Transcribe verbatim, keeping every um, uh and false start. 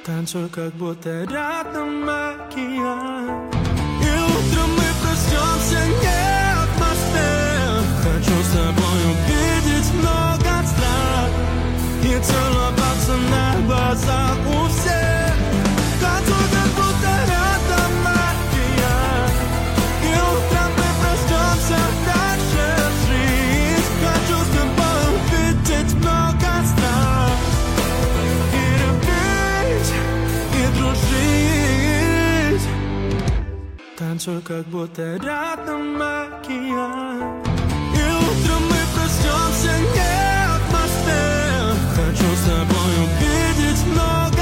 Танцуй, как будто рядом океан. И утром мы проснемся не в Москве. Хочу с тобой увидеть много стран и целоваться на глазах у всех. Танцуй, как будто рядом океан. И утром мы проснемся дальше жизнь. Хочу с тобой увидеть много стран и любить, и дружить. Танцуй, как будто рядом океан. И утром мы проснемся не в Москве. Хочу с тобой увидеть много